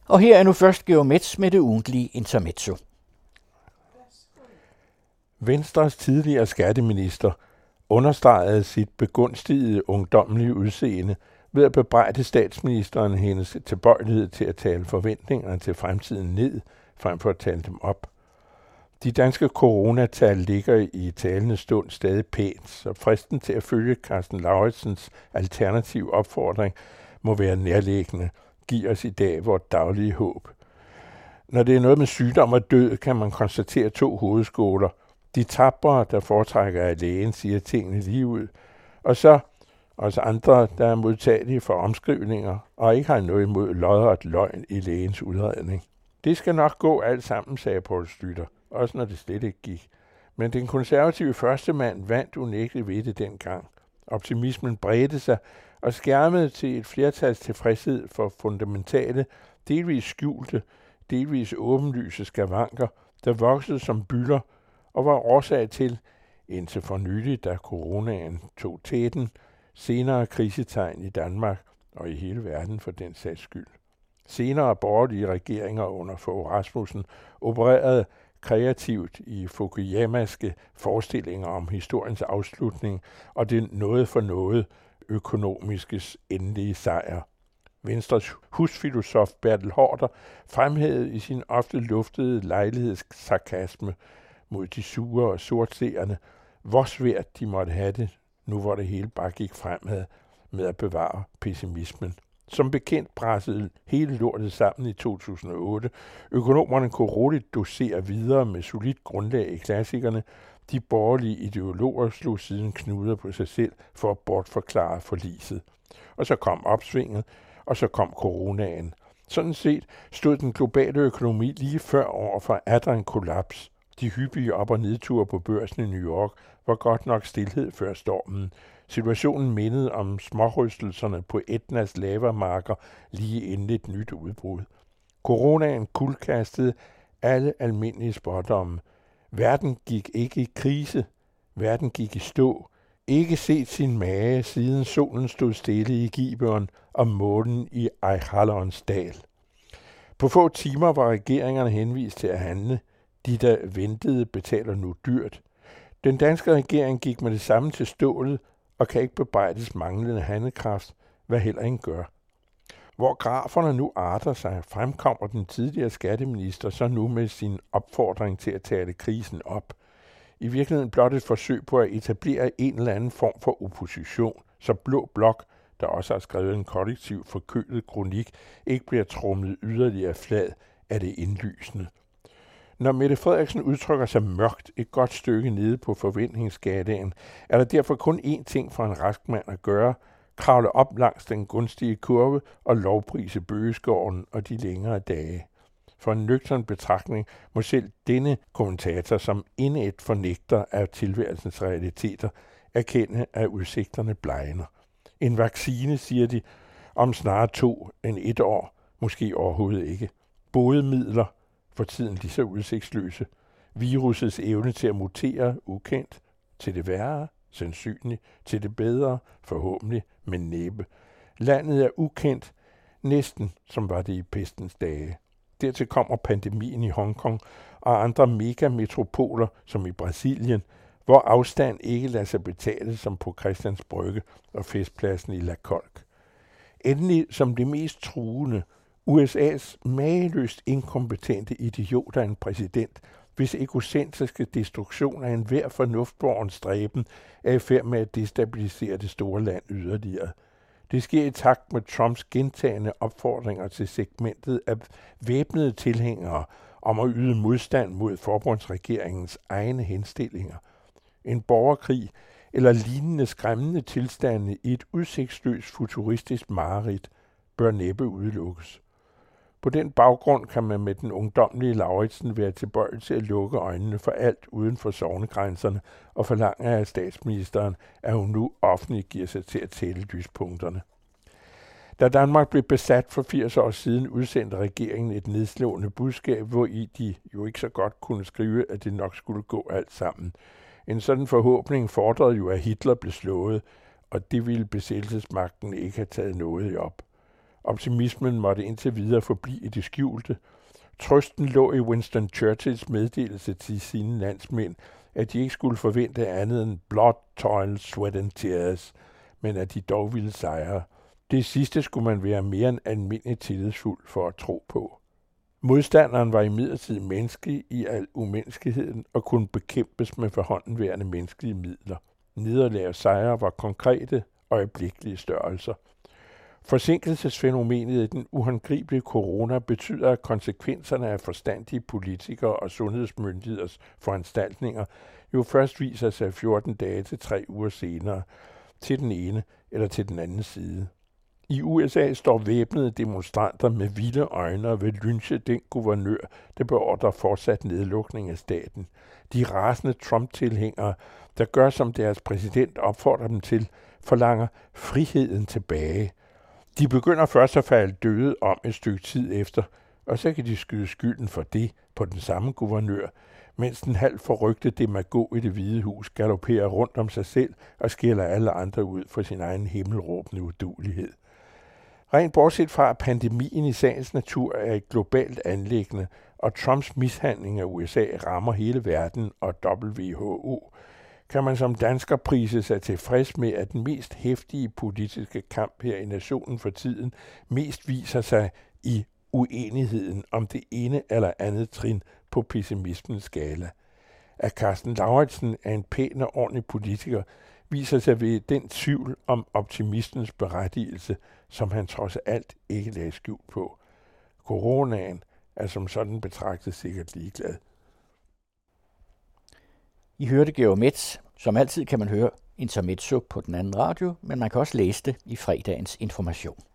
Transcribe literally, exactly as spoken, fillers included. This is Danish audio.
Og her er nu først Georg Metz med det ugentlige intermezzo. Venstres tidligere skatteminister understregede sit begunstigede ungdommelige udseende ved at bebrejde statsministeren hendes tilbøjelighed til at tale forventningerne til fremtiden ned, frem for at tale dem op. De danske coronatal ligger i talende stund stadig pænt, så fristen til at følge Karsten Lauritzens alternative opfordring må være nærliggende. Giv os i dag vort daglige håb. Når det er noget med sygdom og død, kan man konstatere to hovedskoler. De tappere, der foretrækker at lægen siger tingene lige ud, og så os andre, der er modtagelige for omskrivninger og ikke har noget imod lodret løgn i lægens udredning. Det skal nok gå alt sammen, sagde Poul Schlüter, også når det slet ikke gik. Men den konservative førstemand vandt unægteligt ved det dengang. Optimismen bredte sig og skærmede til et flertals tilfredshed for fundamentale, delvis skjulte, delvis åbenlyse skavanker, der voksede som bylder og var årsag til, indtil for nylig, da coronaen tog tæten, senere krisetegn i Danmark og i hele verden for den sags skyld. Senere borgerlige regeringer under Fogh Rasmussen opererede kreativt i Fukuyamaske forestillinger om historiens afslutning og det noget for noget økonomiskes endelige sejr. Venstres husfilosof Bertel Haarder fremhævede i sin ofte luftede lejlighedssarkasme mod de sure og sortseerne, hvor svært de måtte have det, nu hvor det hele bare gik fremad med at bevare pessimismen. Som bekendt pressede hele lortet sammen i to tusind og otte. Økonomerne kunne roligt dosere videre med solidt grundlag i klassikerne. De borgerlige ideologer slog siden knuder på sig selv for at bortforklare forliset. Og så kom opsvinget, og så kom coronaen. Sådan set stod den globale økonomi lige før over for atter en kollaps. De hyppige op- og nedture på børsen i New York var godt nok stilhed før stormen. Situationen mindede om smårystelserne på Etnas lavamarker lige inden et nyt udbrud. Coronaen kuldkastede alle almindelige spådomme. Verden gik ikke i krise. Verden gik i stå. Ikke set sin mage, siden solen stod stille i Gibeon og månen i Eichhallerens dal. På få timer var regeringerne henvist til at handle. De, der ventede, betaler nu dyrt. Den danske regering gik med det samme til stålet og kan ikke bebrejdes manglende handlekraft, hvad heller ingen gør. Hvor graferne nu arter sig, fremkommer den tidligere skatteminister så nu med sin opfordring til at tale krisen op. I virkeligheden blot et forsøg på at etablere en eller anden form for opposition, så Blå Blok, der også har skrevet en kollektiv forkølet kronik, ikke bliver tromlet yderligere flad af det indlysende. Når Mette Frederiksen udtrykker sig mørkt et godt stykke nede på forventningsskalaen, er der derfor kun én ting for en rask mand at gøre: kravle op langs den gunstige kurve og lovprise bøgeskoven og de længere dage. For en nøgtern betragtning må selv denne kommentator, som indædt fornægter af tilværelsens realiteter, erkende, at udsigterne blegner. En vaccine, siger de, om snarere to end et år, måske overhovedet ikke. Bådemidler, for tiden lige så udsigtsløse. Virusets evne til at mutere, ukendt, til det værre, sandsynligt, til det bedre, forhåbentlig, men næppe. Landet er ukendt, næsten som var det i pestens dage. Dertil kommer pandemien i Hongkong og andre megametropoler som i Brasilien, hvor afstand ikke lader sig betale som på Christians Brygge og festpladsen i La Colque. Endelig som det mest truende, U S A's mageløst inkompetente idiot af en præsident, hvis egocentriske destruktion af enhver fornuftborgens stræben er i færd med at destabilisere det store land yderligere. Det sker i takt med Trumps gentagne opfordringer til segmentet af væbnede tilhængere om at yde modstand mod forbundsregeringens egne henstillinger. En borgerkrig eller lignende skræmmende tilstande i et udsigtsløst futuristisk mareridt bør næppe udelukkes. På den baggrund kan man med den ungdomlige Lauritsen være tilbøjelig til at lukke øjnene for alt uden for sognegrænserne og forlange af statsministeren, at hun nu offentligt giver sig til at tælle lyspunkterne. Da Danmark blev besat for firs år siden, udsendte regeringen et nedslående budskab, hvor i de jo ikke så godt kunne skrive, at det nok skulle gå alt sammen. En sådan forhåbning fordrede jo, at Hitler blev slået, og det ville besættelsesmagten ikke have taget noget op. Optimismen måtte indtil videre forblive i det skjulte. Trøsten lå i Winston Churchills meddelelse til sine landsmænd, at de ikke skulle forvente andet end blood, toil, sweat and tears, men at de dog ville sejre. Det sidste skulle man være mere end almindeligt tillidsfuld for at tro på. Modstanderen var imidlertid menneskelig i al umenneskeligheden og kunne bekæmpes med forhåndenværende menneskelige midler. Nederlag og sejre var konkrete, øjeblikkelige størrelser. Forsinkelsesfænomenet i den uhåndgribelige corona betyder, at konsekvenserne af forstandige politikere og sundhedsmyndigheders foranstaltninger jo først viser sig fjorten dage til tre uger senere, til den ene eller til den anden side. I U S A står væbnede demonstranter med vilde øjne og vil lynche den guvernør, der beordrer fortsat nedlukning af staten. De rasende Trump-tilhængere, der gør som deres præsident opfordrer dem til, forlanger friheden tilbage. De begynder først at falde døde om et stykke tid efter, og så kan de skyde skylden for det på den samme guvernør, mens den halvt forrygte demagog i Det Hvide Hus galopperer rundt om sig selv og skælder alle andre ud for sin egen himmelråbende uduelighed. Rent bortset fra, at pandemien i sagens natur er et globalt anliggende, og Trumps mishandling af U S A rammer hele verden og W H O, kan man som dansker prise sig tilfreds med, at den mest heftige politiske kamp her i nationen for tiden mest viser sig i uenigheden om det ene eller andet trin på pessimismens skala. At Karsten Lauritzen er en pæn og ordentlig politiker, viser sig ved den tvivl om optimistens berettigelse, som han trods alt ikke lagde skjult på. Coronaen er som sådan betragtet sikkert ligeglad. I hørte Georg Metz. Som altid kan man høre Intermezzo på den anden radio, men man kan også læse det i fredagens Information.